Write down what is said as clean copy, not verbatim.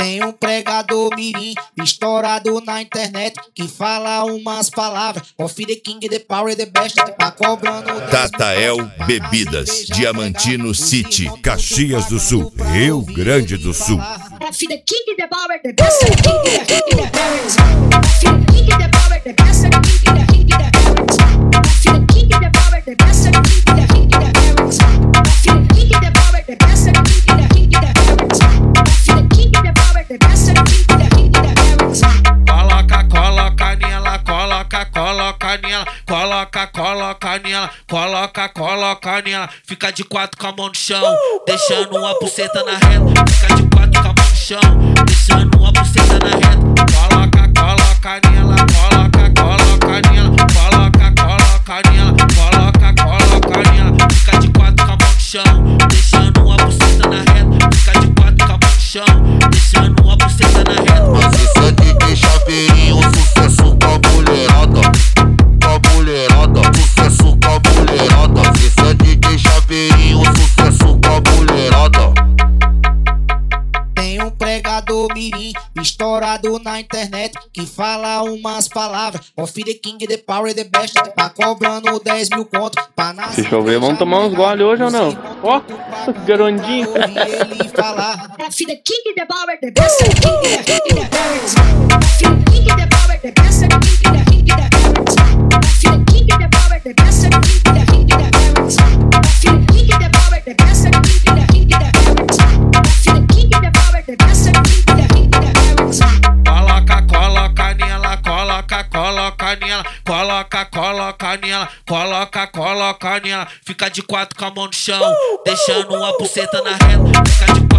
Tem um pregador mirim estourado na internet que fala umas palavras. Coffee the king, the power, the best. Tá cobrando. Tatael Bebidas, Diamantino City, Caxias do Sul, Rio Grande do Sul. Coffee the king, the power, the best. The king, the parents. Coffee the king, the power, the best. The king, the parents. Coffee the king, the power, the best. The king, the parents. Coffee the king, the power, the best. The king, the parents. Coffee the king, the power, the best. The king, the parents. Coloca nela, coloca nela, coloca nela, fica de quatro com a mão no chão, deixando uma buceta na reta, fica de quatro com a mão no chão, deixando uma buceta na reta, coloca nela, coloca nela, fica de quatro com a mão no chão, deixando uma buceta na reta, fica de quatro com a mão no chão, deixando uma buceta na reta. Mas esse é DJ Chaveirinho, sucesso com a mulherada, sucesso com a mulherada. Esse é DJ Chaveirinho, sucesso com a mulherada. Tem um pregador mirim estourado na internet que fala umas palavras. Coffee the king, the power, the best. Tá cobrando 10 mil conto pra nascer. Deixa eu ver, vamos tomar uns gole hoje ou não? Ó, garondinho. Ele falar. Coffee the king, the power, the best. The king, the parents. Coffee the king, the power, the best. The king, the parents. Coffee the king, the power, the best. The king, the parents. Coffee the king, the power, the best. The king, the parents. Coffee the king, the power, the best. The king, the parents. Coloca nela, coloca nela, fica de quatro com a mão no chão, deixando uma buceta na reta, fica de